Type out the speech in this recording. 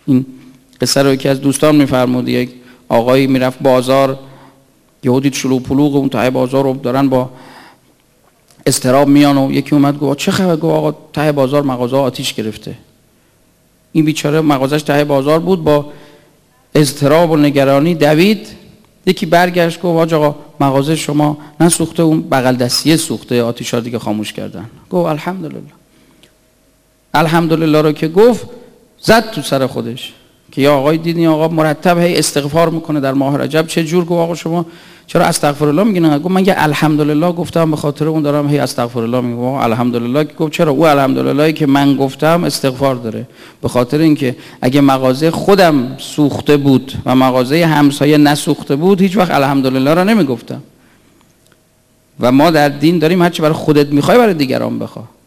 این قصه رو یکی از دوستان میفرمود، یک آقایی میرفت بازار، یهو دید شلوغ پلوغ اون ته بازار رو دارن با اضطراب میان و یکی اومد گفت چه خبره؟ گفت آقا ته بازار مغازه آتیش گرفته. این بیچاره مغازش ته بازار بود، با اضطراب و نگرانی دوید. یکی برگشت گفت آقا مغازه شما نسوخته، اون بغل دستیه سوخته، آتیشا دیگه خاموش کردن. گفت الحمدلله. الحمدلله رو که گفت زد تو سر خودش که یا آقای دیدین آقا مرتب هی استغفار میکنه در ماه رجب، چه جور؟ گفت آقا شما چرا استغفرالله میگین؟ گفت من یه الحمدلله گفتم به خاطر اون دارم هی استغفرالله میگم. آقا الحمدلله. گفت چرا؟ او الحمدلله که من گفتم استغفار داره، به خاطر اینکه اگه مغازه خودم سوخته بود و مغازه همسایه نسوخته بود هیچ وقت الحمدلله را نمیگفتم. و ما در دین داریم هرچی برای خودت میخوای برای دیگران بخوا.